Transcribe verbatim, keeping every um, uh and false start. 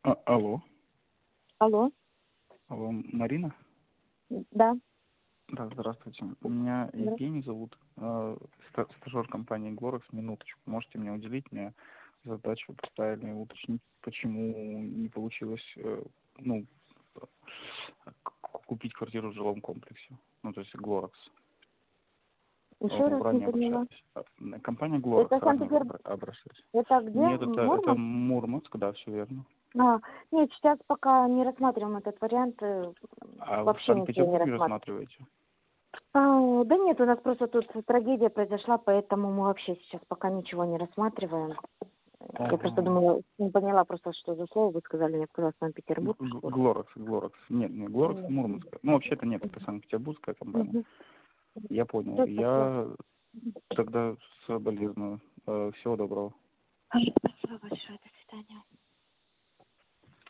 А, алло. Алло. Алло, Марина? Да. Да, здравствуйте. Меня Евгений зовут, э, ста- стажер компании Glorex. Минуточку. Можете мне уделить? Мне задачу поставили уточнить, почему не получилось, э, ну, к- купить квартиру в жилом комплексе. Ну, то есть Glorex. Еще раз не Ранее поняла. обращались. А, Компания Glorex Это ранее Санкт-Петербург. обра- обращались. Это где? Нет, В это, это Мурманск? Мурманск, да, все верно. А, нет, сейчас пока не рассматриваем этот вариант. э, А вы в Вообще ничего не Санкт-Петербурге рассматриваем. рассматриваете? А, да нет, у нас просто тут трагедия произошла, поэтому мы вообще сейчас пока ничего не рассматриваем. Я просто Ага. думала, не поняла просто, что за слово вы сказали, мне показалось Санкт-Петербург. Г- Вот. Глорекс, Глорекс. Нет, не Глорекс, Нет. Мурманская. Ну, вообще-то нет, это Санкт-Петербургская компания. Мгм. Я понял. Всё, спасибо. Я тогда соболезную. Э, Всего доброго.